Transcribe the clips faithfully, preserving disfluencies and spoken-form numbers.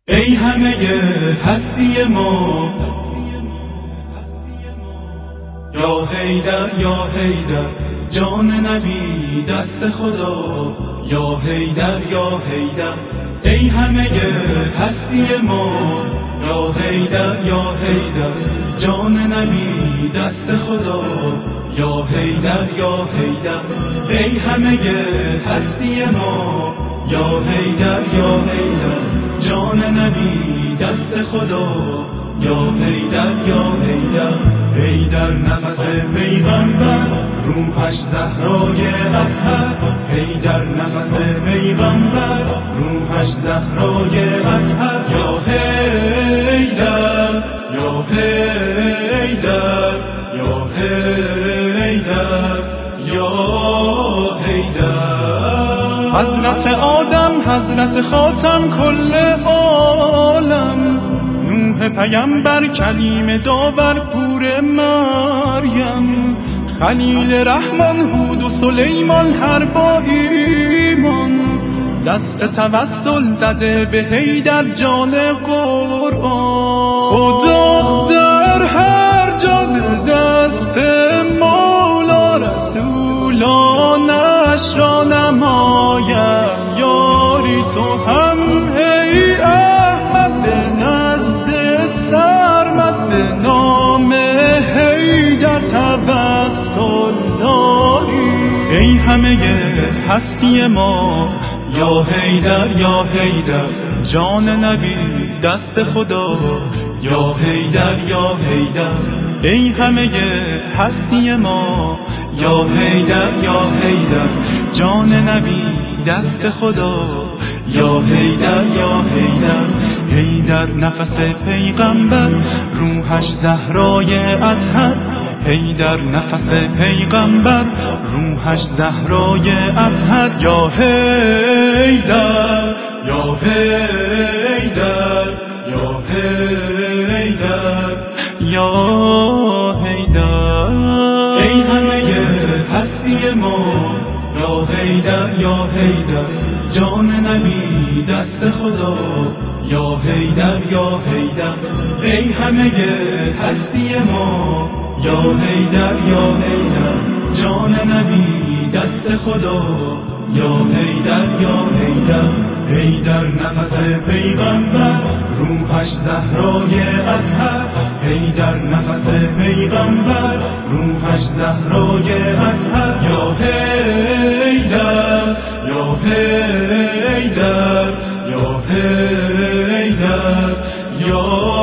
ای همه هستی ما، یا حیدر یا حیدر جان نبی دست خدا، یا حیدر یا حیدر ای همه هستی ما، یا حیدر یا حیدر جان نبی دست خدا، یا حیدر یا حیدر ای همه هستی ما، یا حیدر یا حیدر جان نبی دست خدا، یا حیدر یا حیدر حیدر نفس پیغمبر روحش زهرای اطهر، حیدر نفس پیغمبر روحش زهرای اطهر، یا حیدر یا حیدر یا حیدر یا حیدر حضرت آدم، حضرت خاتم کل عالم، نوح پیامبر، کلیم داور، پور مریم، خلیل رحمان، هود و سلیمان هر با ایمان، دست توسل زده به حیدر جان قرآن. خدا در هر جا دست مولا رسولانش را نمایم، یاری تو هم ای احمد به نزد سرمد، به نام حیدر توسل داری. ای همه هستی ما، یا حیدر یا حیدر جان نبی دست خدا، یا حیدر یا حیدر ای همه هستی ما، یا حیدر یا حیدر جان نبی دست خدا، یا حیدر یا حیدر حیدر نفس پیغمبر روحش زهرای اطهر، حیدر نفس پیغمبر روحش زهرای اطهر، یا حیدر یا حیدر یا حیدر یا حیدر ای همه هستی ما، یا حیدر یا حیدر جان نبی دست خدا، یا حیدر یا حیدر ای همه هستی ما، یا حیدر یا حیدر جان نبی دست خدا، یا حیدر یا حیدر حیدر نفس پیغمبر روحش زهرای اطهر، حیدر نفس پیغمبر روحش زهرای اطهر، یا حیدر یا حیدر یا حیدر یا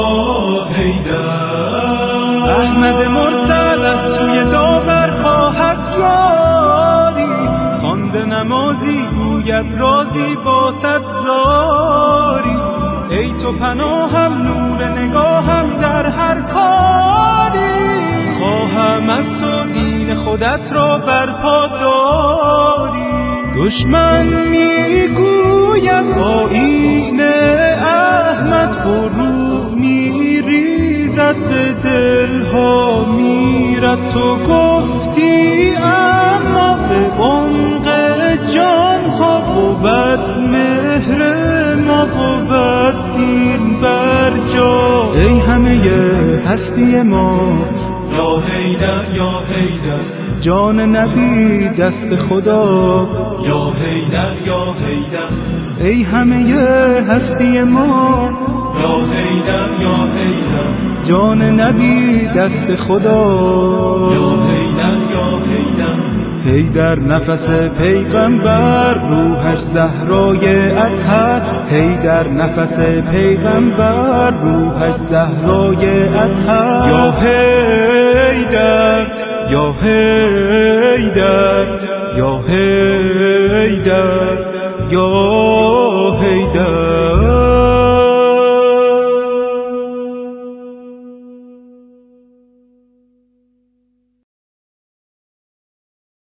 حیدر احمد مرسل از سوی داور خواهد یاری، خوانده نمازی گوید رازی با ستاری، ای تو پناهم، نور نگاهم در هر کاری، خواهم از تو دین خودت را برپا داری. دشمن میگوید آیین احمد فرو میریزد، به دلها میرد، تو گفتی اما به عمق جانها بود مهر ما، بود دین بر جا. ای همه هستی ما، یا حیدر یا حیدر جان نبی دست خدا، یا حیدر یا حیدر ای همه هستی ما، یا حیدر یا حیدر جان نبی دست خدا، یا حیدر یا حیدر حیدر نفس پیغمبر روحش زهرای اطهر، حیدر نفس پیغمبر روحش زهرای اطهر.